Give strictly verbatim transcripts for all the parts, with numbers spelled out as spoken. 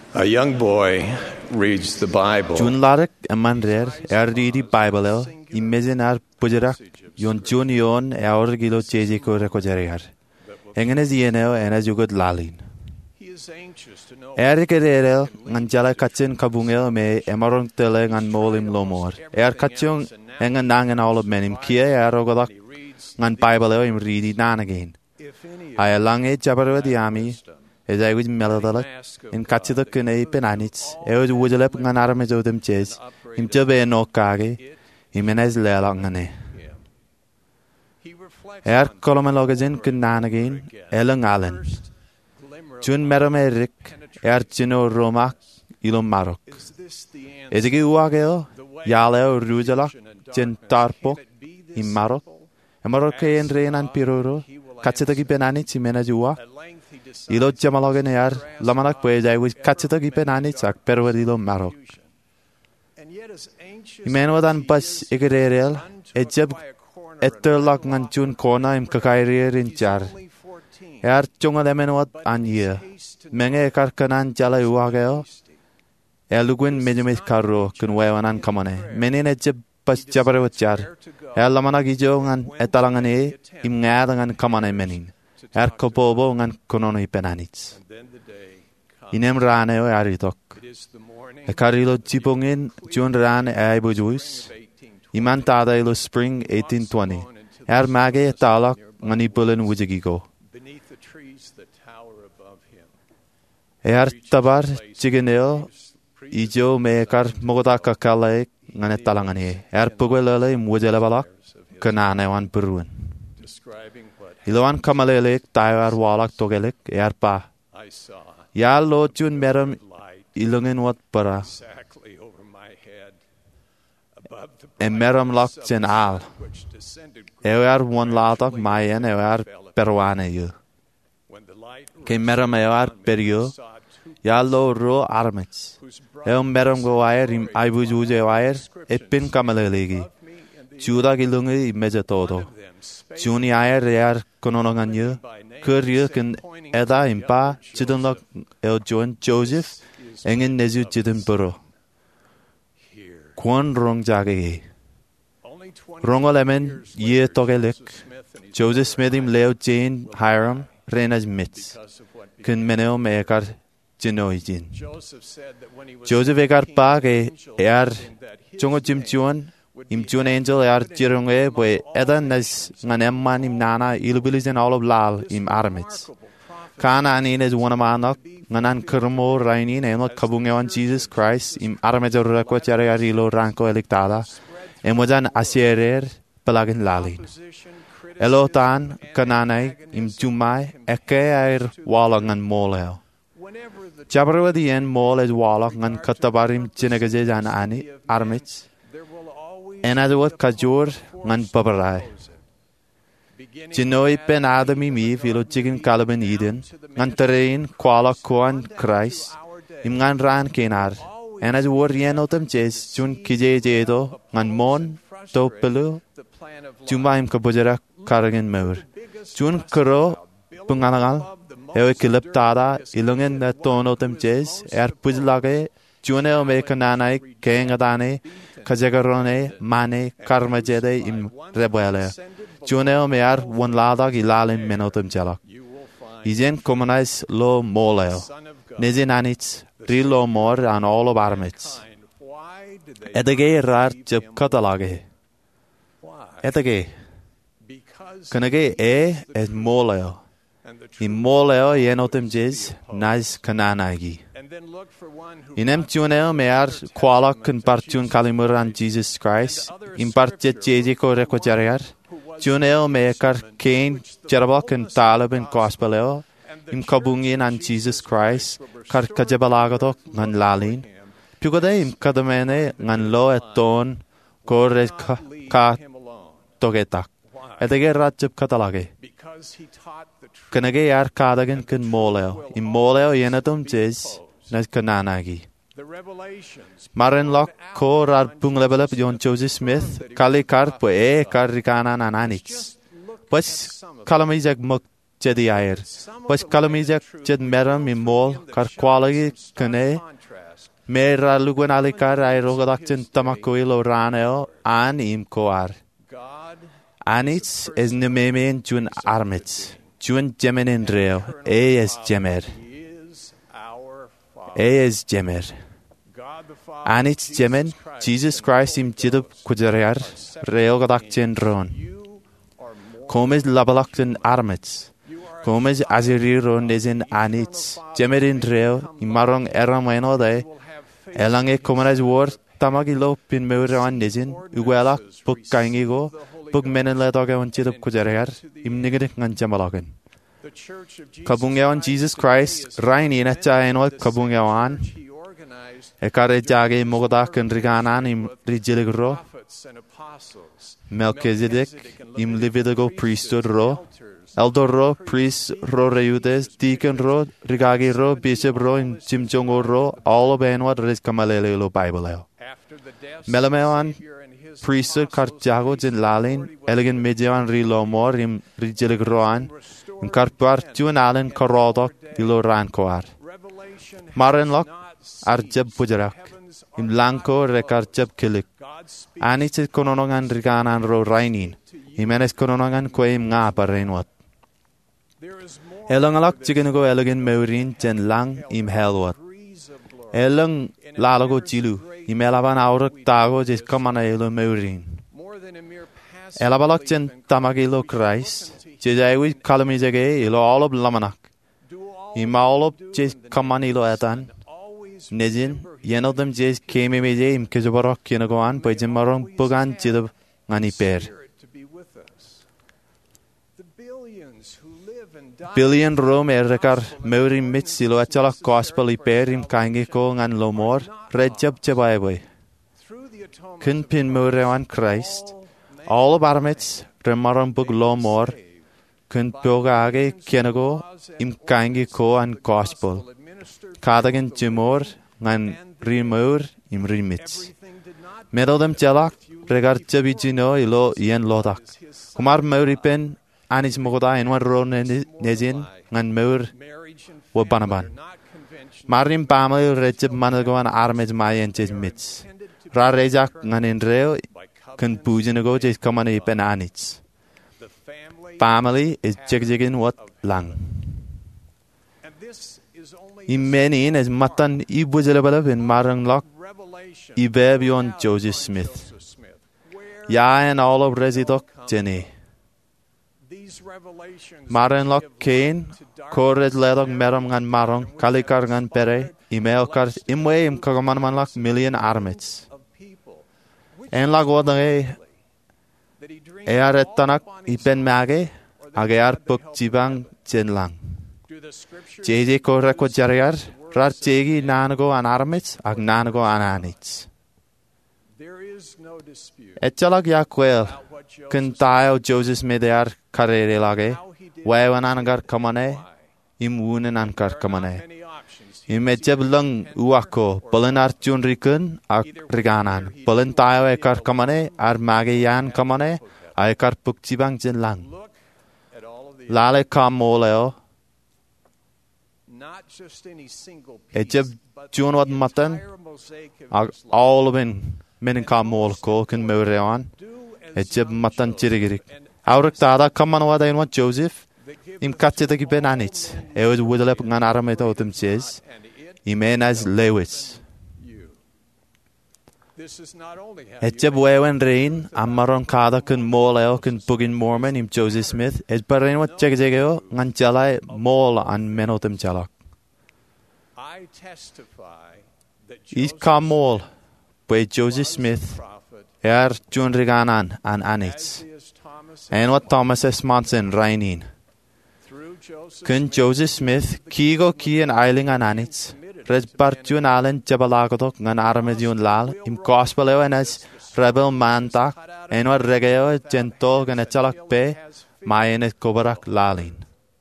A young boy reads the Bible. Jun larak emanrer er readi Bible imagine ar pujarak yon jun yon er gilo cheje ko rekojarear. Engene zieneo ena jugot lalin. Er kerero ngan jala katchen kabungel me emarong tele ngan molim lomor. Er katchung engan nangan all of menim kia er ogodak ngan Bible im readi nan again. Ay lange jabarwa diami as I was melodalak in katchida kune penanits, I was woodlep ngan armezo them ches, him jobe no kage, himenes lelangane. Er colomologazin kunan again, Ellen Allen. Jun meramerik, er chino romak, ilum marok. Ezegi uageo, yaleo rujalak, jen tarpok, im marok, Amaroke and rain and piroro, katchitaki penanits, himenes uak. Ilo jamalogen yar lamanak pues I was katchitagi penanits ak perwadilo marok. Imenwadan pas igererel ejab etterlak ngan chun kona im kakairir in char. Yar chunga lemenwat anye. Menge karkanan jala uageo. Eluguin mejumis karro kunwewanan kamane. Menin ejab pas jabarewat char. El lamanak ijo ngan etalangan im ngadangan kamane menin. Er kopobo ngan konono penanits. Inem rane o aritok. E karilo chipongin jun rane ai bujuis. Iman tada ilo spring eighteen twenty. Er mage talak ngani bulen wujigigo. Er tabar chigeneo ijo me kar mogota kakale ngane talangani. Er pugwelele mwujele balak kanane wan peruan. Iloan kamalelek tayar walak togelek erpa. Ya lo jun meram ilungin wat para. En meram lak jen al. Ewer one latak mayen ewer peruane yu. Ke meram ewer perio. Ya lo ro armets. Eum meram go wire im aibujuze wire epin kamalelegi. Juda gilungi meja todo. Juni ayer rear kononogan yu, kuryu kin eda impa, chidunlok el John Joseph, engin nezu chidun buro. Kwan rong jagegi. Rongo lemen ye togelik, Joseph Smith im leo Jane Hiram, renas mitz, kin meneo meekar jinoijin. Joseph ekar pa ke er chungo jim chuan, Im June angel er jirunge boy edan nas nganemman im nana ilubilis and all of lal im armits. Kana anin is one amanak nganan kermo rainin emot kabungewan Jesus Christ im armejo rekwa chare arilo ranko electada emojan asierer pelagin lalin. Elotan kananai im jumai eke air walangan moleo. Jabarwa the end mol is walak ngan katabarim chinagaje an ani armits. Enadawat kajur ngan babarai. Jinoi pen adami mi filo chicken calaban eden, ngan terrain kwala koan Christ, im ngan ran kenar, enad war yenotam ches, jun kije jedo, ngan mon, to pelu, jumba im kabujara karagan meur. Jun karo, pungangal, ewe kilip tada, ilungen na tonotam ches, er pujlage, june ome kananai, kengadane, Kajagarone, Mane, Karmajede im Rebele. Juneo mear one ladag ilalin menotum jelak. Izen commonized lo moleo. Nezin anits, rilo more and all of armits. Edage rar jeb catalage. Edage. Kanage e es moleo. In moleo yenotum jez, nice kananagi. Inem tuneo mear kwala kun partun kalimuran Jesus Christ, in partjet jeje ko rekojarear, tuneo meakar kain jarabak and talab and gospeleo, im kabungin an Jesus Christ, kar kajabalagadok ngan lalin, pugade im kadamene ngan lo eton kore ka togetak, edege ratjab katalage. Kanage yar kadagan kun moleo, im moleo yenatum jez, nas kananagi. Marin lock core ar punglebelep John Joseph Smith, kali kar po e kar rikana nananix. Pas kalamizak muk jedi air. Bas kalamijak jed meram imol kar quality kane me ralugun alikar ay rogadak jen tamakuilo raneo an im koar. Anits es nememen jun armits. Jun jemen reo. E es jemer. E es jemer. Anits jemen Jesus Christ im jidub kujariar reo gadak jen ron. Comes labalakten armits. Comes aziriro nesin anits. Jemerin reo imarong erameno de. Elange comenas war tamagilo pin meuran nesin. Uguelak buk kaingigo. Buk menen ledog ewan jidub kujariar. Im nigedik ngan jamalagan. Kabungawan Jesus Christ raini nacha enwal kabungawan. Ekare jage mogodak en riganan im rijilig ro. Melchizedek im Levitical priesthood ro. Elder ro, priest ro reudes, deacon ro, rigagi ro, bishop ro, im jimjongo ro, all of enwad riz kamalele lo Bible. Melamewan priesthood karjago jin lalin, elegant medjawan ri lo mor im rijilig roan. Im karpar juan allen karodok dilo ran koar. Maren lok arjab bujarak. Im lanko rekarjab kilik. Anits kononongan riganan ro rainin. Imenes kononongan koim nga parenwat. Elang alak chigenugo elegant meurin jen lang im helwat. Elang lalago jilu. Imelaban aurak tago jes kamana elo meurin. Elabalak jen tamagilo Christ. Jejaiwi kalamijage ilo olob lamanak. Ima olob jes kamanilo etan. Nejin yenodem jes kememeje im kejobarok yenagoan pajimarong bugan jidab ngani per. Billion Rome errekar meurim mit silo achalak gospel i per im kaingiko ngan lomor redjab jabaiwe. Kun pin meurewan Christ. All of armits remarong bug lomor. Kun pogage kenago im kaingiko an gospel. Kadagen jimor ngan rimur im rimits. Medodem jalak regar jabijino ilo yen lodak. Kumar meuripen anis mogoda enwan ro nezin ngan meur wabanaban. Marim pamel rejab managoan armed mayen jes mits. Ra rejak ngan enreo kun pujinago jes kamane pen anits. Family is jigjigin wat lang. Imenin is matan ibujalabalav in marang lok ibebion Joseph Smith. Ya and all of residok jenny. Marang lok kain kored ledok meram ngan marong kalikar ngan pere email kar imwe im kagaman man lok million armits. En lag wadang Ear etanak ipen mage agear puk jibang jenlang. Jeje ko reko jariar rar jegi nanago an armits ag nanago an anits. Etjalak yakwel kun tayo Joseph medear karere lage wewan anagar kamane im wunen ankar kamane. Im ejeb lang uako balen arjun rikun ag riganan. Balen tayo ekar kamane ar mage yan kamane ay karpuk jibang jen lang. Lale kamoleo. Ejeb junwad matan. Ag all of in menen kamol ko kun meurewan. Ejeb matan chirigirik. Aurak tada kamanwad ay wat Joseph. Im katjitaki ben anits. Eos wudalep ngan aramet otem jes. Imen as lewis. Ejeb wewen rein amaron kada kun moleo kun bugin Mormon im Joseph Smith es baren wat jegejegeo ngan jalai mol an menotem jalak. Is kamol by Joseph Smith er jun riganan an anits. En wat Thomas S. Monson reinin. Kun Joseph Smith kigo ki en eiling an anits. Res barjun allen jabalagodok ngan armediun lal im gospel en as rebel mantak en wat regeo gentol gan echalak pe mayen et kobarak lalin.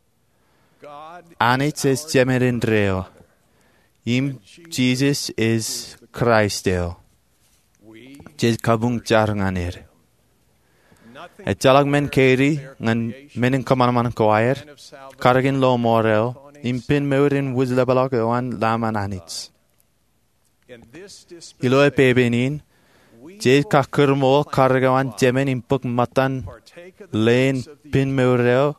Anits es jemerin reo. Im Jesus is Christeo. Jes kabung jarnganir. e jalag men keiri ngan men kaman man koair karagin lo morel impin meurin wuzlebalog oan laman anits ilo e pebenin je kakurmo karagawan jemen impuk matan len pin meureo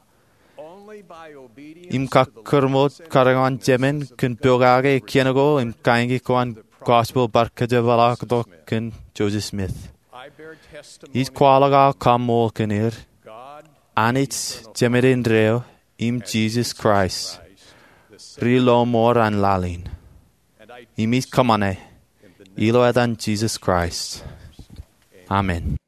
im kakurmo karagawan jemen kun pogage kienago im kaingi koan gospel barkaja balak do kun Joseph Smith is kwalaga kamol kenir anits jemerin reo im Jesus Christ rilo mor an lalin imis kamane ilo edan Jesus Christ. Amen.